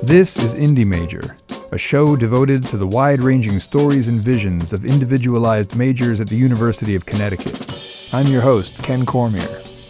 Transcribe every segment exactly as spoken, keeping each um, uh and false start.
This is Indie Major, a show devoted to the wide-ranging stories and visions of individualized majors at the University of Connecticut. I'm your host, Ken Cormier.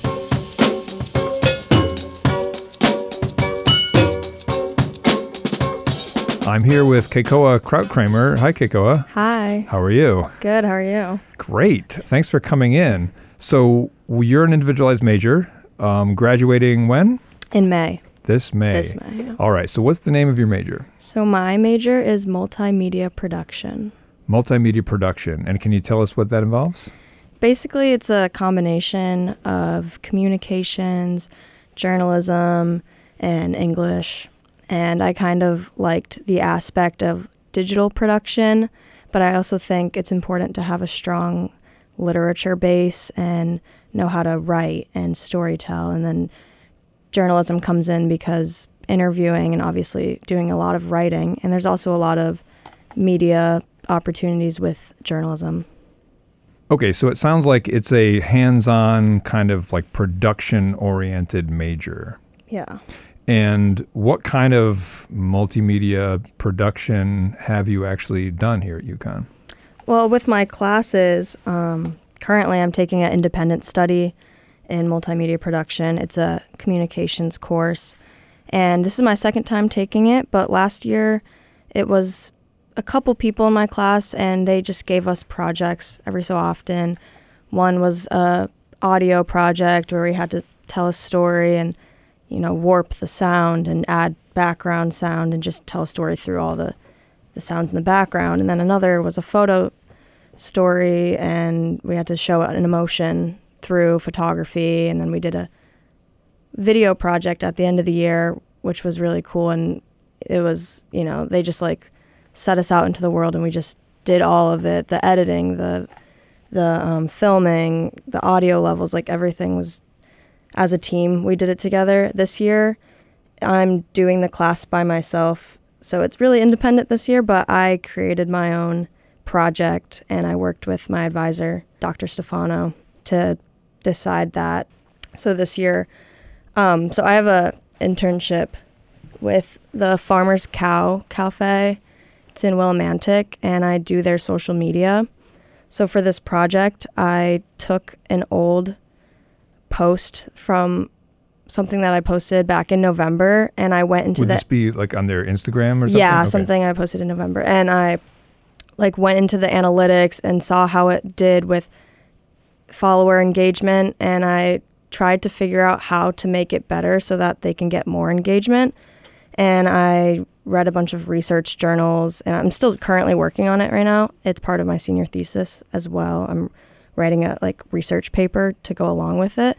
I'm here with Keikoa Krautkramer. Hi, Keikoa. Hi. How are you? Good. How are you? Great. Thanks for coming in. So you're an individualized major, um, graduating when? In May. This May. This May, yeah. All right. So what's the name of your major? So my major is multimedia production. Multimedia production. And can you tell us what that involves? Basically, it's a combination of communications, journalism, and English. And I kind of liked the aspect of digital production, but I also think it's important to have a strong literature base and know how to write and storytell. And then journalism comes in because interviewing and obviously doing a lot of writing. And there's also a lot of media opportunities with journalism. Okay, so it sounds like it's a hands-on kind of like production-oriented major. Yeah. And what kind of multimedia production have you actually done here at UConn? Well, with my classes, um, currently I'm taking an independent study in multimedia production. It's a communications course, and this is my second time taking it, but last year it was a couple people in my class, and they just gave us projects every so often. One was a audio project where we had to tell a story and you know, warp the sound and add background sound and just tell a story through all the, the sounds in the background. And then another was a photo story, and we had to show an emotion through photography. And then we did a video project at the end of the year, which was really cool. And it was, you know, they just like set us out into the world, and we just did all of it, the editing, the, the um, filming, the audio levels, like everything was as a team. We did it together. This year, I'm doing the class by myself, so it's really independent this year, but I created my own project, and I worked with my advisor, Doctor Stefano, to decide that. So this year, um, so I have a internship with the Farmer's Cow Cafe. It's in Willimantic, and I do their social media. So for this project, I took an old post from something that I posted back in November, and I went into Would the... this be like on their Instagram or something? Yeah, okay. Something I posted in November, and I like went into the analytics and saw how it did with follower engagement, and I tried to figure out how to make it better so that they can get more engagement. And I read a bunch of research journals, and I'm still currently working on it right now. It's part of my senior thesis as well. I'm writing a like research paper to go along with it.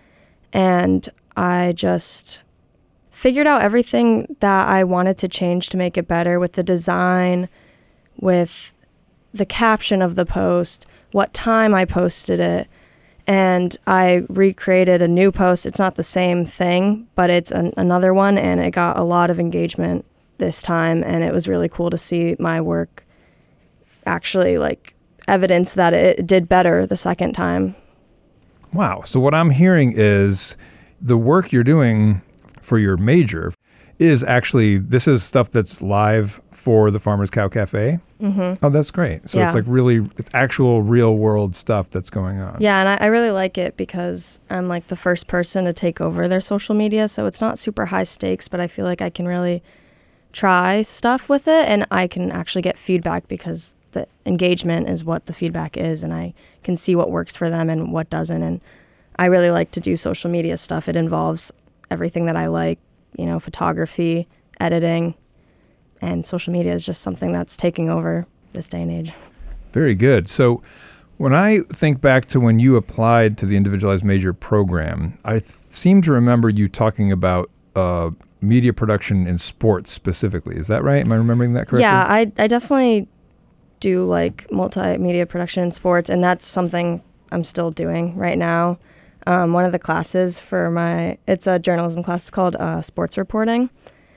And I just figured out everything that I wanted to change to make it better with the design, with the caption of the post, what time I posted it. And I recreated a new post. It's not the same thing, but it's an, another one, and it got a lot of engagement this time. And it was really cool to see my work actually like evidence that it did better the second time. Wow. So what I'm hearing is the work you're doing for your major is actually, this is stuff that's live for the Farmer's Cow Cafe. Mm-hmm. Oh, that's great. So yeah. it's like really, it's actual real world stuff that's going on. Yeah, and I, I really like it because I'm like the first person to take over their social media. So it's not super high stakes, but I feel like I can really try stuff with it, and I can actually get feedback because the engagement is what the feedback is, and I can see what works for them and what doesn't. And I really like to do social media stuff. It involves everything that I like, you know, photography, editing, and social media is just something that's taking over this day and age. Very good. So when I think back to when you applied to the individualized major program, I th- seem to remember you talking about uh, media production in sports specifically. Is that right? Am I remembering that correctly? Yeah, I, I definitely do like multimedia production in sports, and that's something I'm still doing right now. Um, one of the classes for my, it's a journalism class called uh, sports reporting.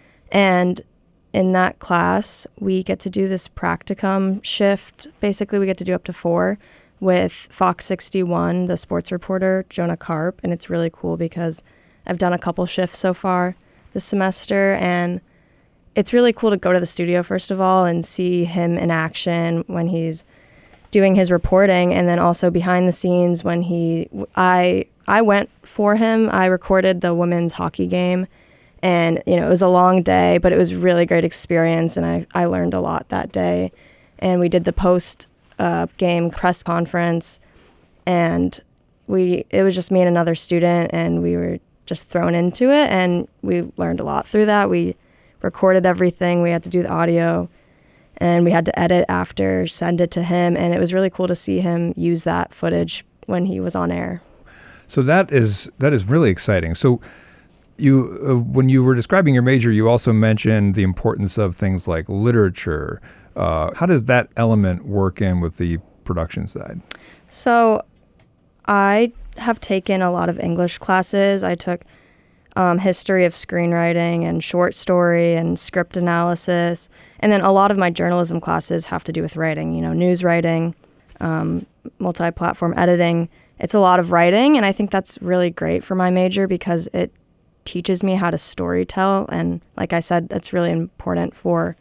And in that class, we get to do this practicum shift. Basically, we get to do up to four with Fox sixty-one, the sports reporter, Jonah Karp. And it's really cool because I've done a couple shifts so far this semester, and it's really cool to go to the studio, first of all, and see him in action when he's doing his reporting, and then also behind the scenes when he, I, I went for him. I recorded the women's hockey game, and, you know, it was a long day, but it was a really great experience, and I, I learned a lot that day. And we did the post uh, game press conference, and we, it was just me and another student, and we were just thrown into it, and we learned a lot through that. We recorded everything. We had to do the audio, and we had to edit after, send it to him, and it was really cool to see him use that footage when he was on air. So that is that is really exciting. So you, uh, when you were describing your major, you also mentioned the importance of things like literature. Uh, how does that element work in with the production side? So I have taken a lot of English classes. I took Um, history of screenwriting and short story and script analysis. And then a lot of my journalism classes have to do with writing, you know, news writing, um, multi-platform editing. It's a lot of writing, and I think that's really great for my major because it teaches me how to storytell. And like I said, that's really important for,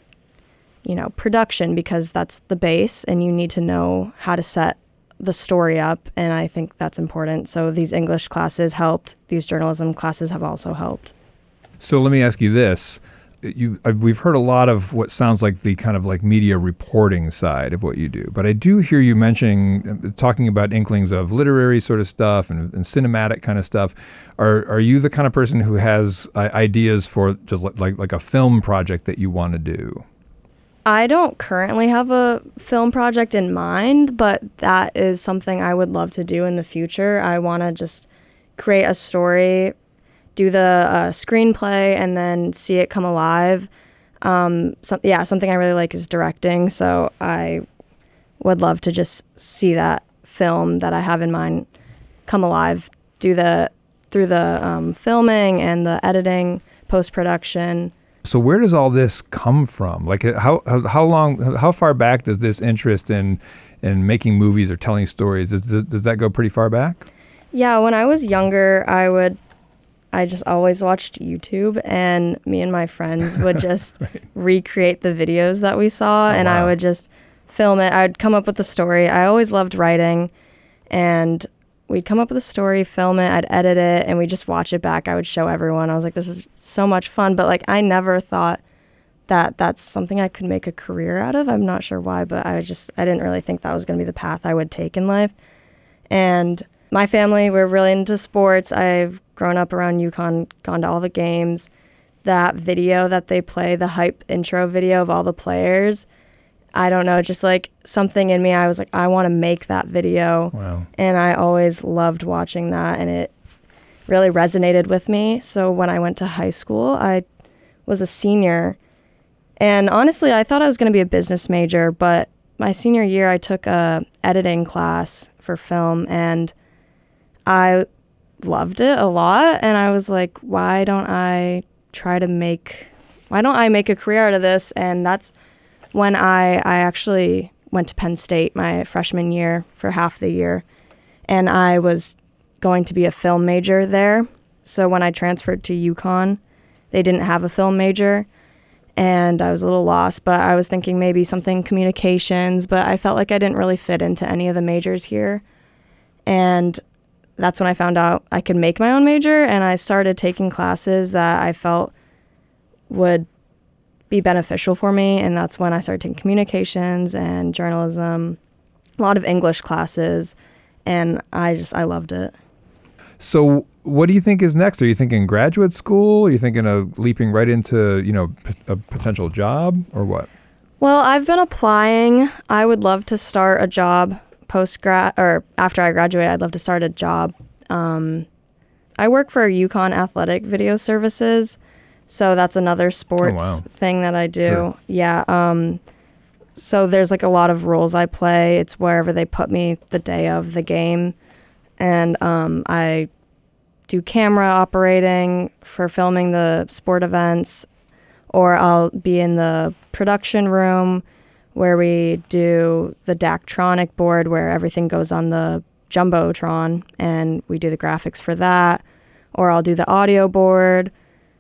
you know, production because that's the base, and you need to know how to set the story up, and I think that's important. So these English classes helped. These journalism classes have also helped. So let me ask you this. You, I've, we've heard a lot of what sounds like the kind of like media reporting side of what you do, but I do hear you mentioning, talking about inklings of literary sort of stuff and, and cinematic kind of stuff. Are are you the kind of person who has uh, ideas for just like like a film project that you want to do? I don't currently have a film project in mind, but that is something I would love to do in the future. I want to just create a story, do the uh, screenplay, and then see it come alive. Um, so, yeah, something I really like is directing, so I would love to just see that film that I have in mind come alive, do the through the um, filming and the editing, post-production. So where does all this come from? Like how how, how long, how far back does this interest in in making movies or telling stories, does, does that go pretty far back? Yeah, when I was younger, I would, I just always watched YouTube, and me and my friends would just right. recreate the videos that we saw, oh, and wow. I would just film it. I'd come up with the story. I always loved writing, and we'd come up with a story, film it, I'd edit it, and we'd just watch it back. I would show everyone. I was like, this is so much fun. But like, I never thought that that's something I could make a career out of. I'm not sure why, but I was just, I didn't really think that was going to be the path I would take in life. And my family, we're really into sports. I've grown up around UConn, gone to all the games. That video that they play, the hype intro video of all the players, I don't know, just like something in me, I was like, I want to make that video. Wow. And I always loved watching that, and it really resonated with me. So when I went to high school, I was a senior. And honestly, I thought I was going to be a business major, but my senior year, I took a editing class for film, and I loved it a lot. And I was like, why don't I try to make, why don't I make a career out of this? And that's when I, I actually went to Penn State my freshman year for half the year, and I was going to be a film major there. So when I transferred to UConn, they didn't have a film major, and I was a little lost, but I was thinking maybe something communications, but I felt like I didn't really fit into any of the majors here. And that's when I found out I could make my own major, and I started taking classes that I felt would be beneficial for me, and that's when I started taking communications and journalism, a lot of English classes, and I just, I loved it. So what do you think is next? Are you thinking graduate school? Are you thinking of leaping right into, you know, p- a potential job, or what? Well, I've been applying. I would love to start a job post-grad, or after I graduate, I'd love to start a job. Um, I work for UConn Athletic Video Services, so that's another sports oh, wow. thing that I do. Sure. Yeah. Um, so there's like a lot of roles I play. It's wherever they put me the day of the game. And um, I do camera operating for filming the sport events, or I'll be in the production room where we do the Daktronic board where everything goes on the Jumbotron, and we do the graphics for that. Or I'll do the audio board.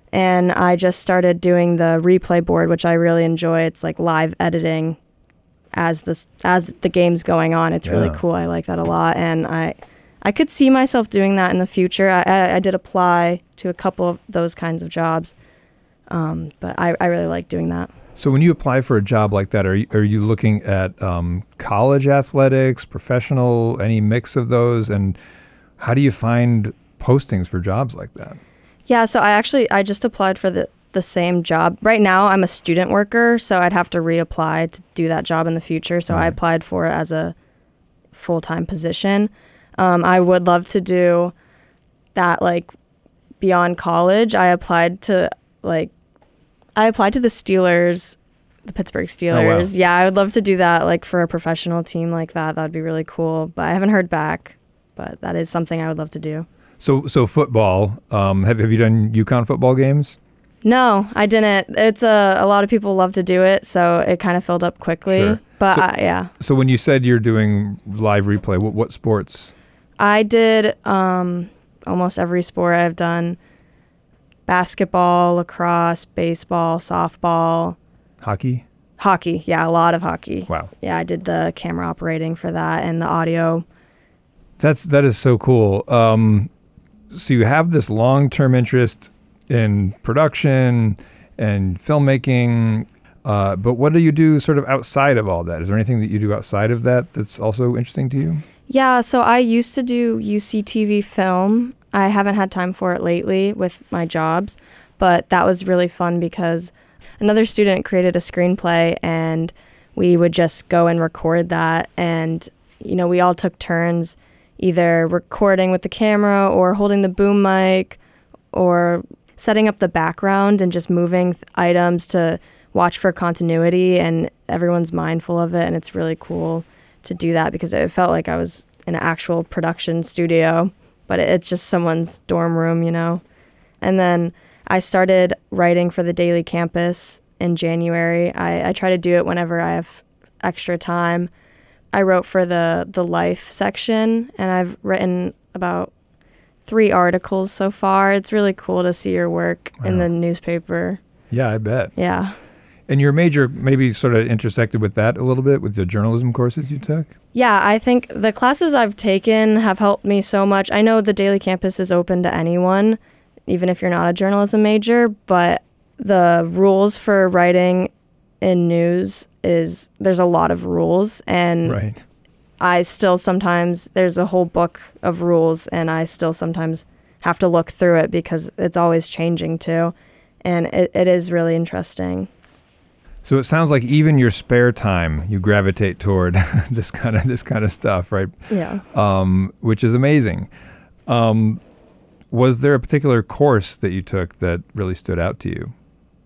And I just started doing the replay board, which I really enjoy. It's like live editing as the, as the game's going on. It's really Yeah. cool. I like that a lot. And I I could see myself doing that in the future. I, I, I did apply to a couple of those kinds of jobs, um, but I, I really like doing that. So when you apply for a job like that, are you, are you looking at um, college athletics, professional, any mix of those? And how do you find postings for jobs like that? Yeah, so I actually, I just applied for the, the same job. Right now, I'm a student worker, so I'd have to reapply to do that job in the future. So Right. I applied for it as a full-time position. Um, I would love to do that, like, beyond college. I applied to, like, I applied to the Steelers, the Pittsburgh Steelers. Oh, wow. Yeah, I would love to do that, like, for a professional team like that. That'd be really cool. But I haven't heard back. But that is something I would love to do. So so football, um, have, have you done UConn football games? No, I didn't. It's a, a lot of people love to do it, so it kind of filled up quickly. Sure. But So- I, yeah, So when you said you're doing live replay, what, what sports? I did um, almost every sport. I've done basketball, lacrosse, baseball, softball, Hockey? hockey. Yeah, a lot of hockey. Wow. Yeah, I did the camera operating for that and the audio. That's that is so cool. Um, so you have this long-term interest in production and filmmaking, uh, but what do you do sort of outside of all that? Is there anything that you do outside of that that's also interesting to you? Yeah, so I used to do U C T V film. I haven't had time for it lately with my jobs, but that was really fun because another student created a screenplay and we would just go and record that. And, you know, we all took turns either recording with the camera or holding the boom mic or setting up the background and just moving th- items to watch for continuity, and everyone's mindful of it, and it's really cool to do that because it felt like I was in an actual production studio, but it, it's just someone's dorm room, you know. And then I started writing for the Daily Campus in January. I, I try to do it whenever I have extra time. I wrote for the, the Life section, and I've written about three articles so far. It's really cool to see your work in Wow. the newspaper. Yeah, I bet. Yeah. And your major maybe sort of intersected with that a little bit with the journalism courses you took? Yeah, I think the classes I've taken have helped me so much. I know the Daily Campus is open to anyone, even if you're not a journalism major, but the rules for writing in news is there's a lot of rules, and Right. I still sometimes, there's a whole book of rules, and I still sometimes have to look through it because it's always changing too, and it, it is really interesting. So it sounds like even your spare time, you gravitate toward this kind of this kind of stuff, right? Yeah. Um, which is amazing. Um, was there a particular course that you took that really stood out to you?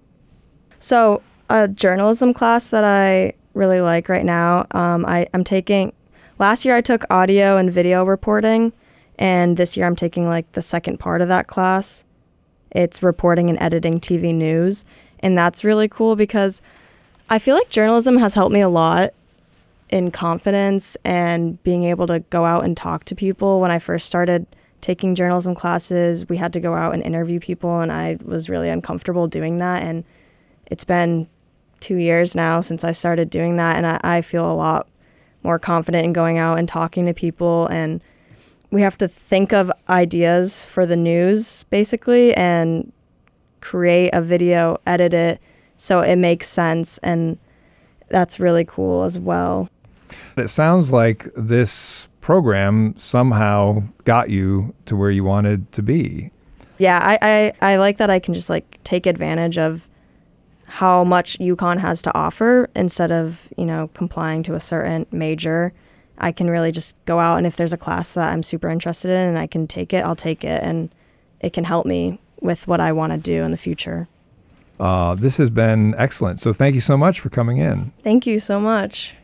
So a journalism class that I really like right now, um, I, I'm taking, last year I took audio and video reporting, and this year I'm taking like the second part of that class. It's reporting and editing T V news, and that's really cool because I feel like journalism has helped me a lot in confidence and being able to go out and talk to people. When I first started taking journalism classes, we had to go out and interview people, and I was really uncomfortable doing that, and it's been two years now since I started doing that, and I, I feel a lot more confident in going out and talking to people. And we have to think of ideas for the news, basically, and create a video, edit it so it makes sense, and that's really cool as well. It sounds like this program somehow got you to where you wanted to be. Yeah, I, I, I like that I can just like take advantage of how much UConn has to offer instead of, you know, complying to a certain major. I can really just go out, and if there's a class that I'm super interested in and I can take it, I'll take it, and it can help me with what I want to do in the future. Uh, this has been excellent. So thank you so much for coming in. Thank you so much.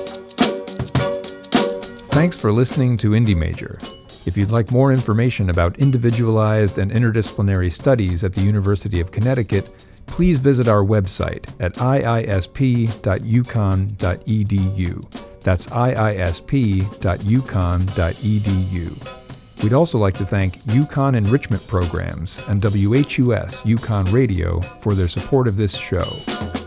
Thanks for listening to Indie Major. If you'd like more information about individualized and interdisciplinary studies at the University of Connecticut, please visit our website at i i s p dot uconn dot e d u. That's i i s p dot uconn dot e d u. We'd also like to thank UConn Enrichment Programs and W H U S UConn Radio for their support of this show.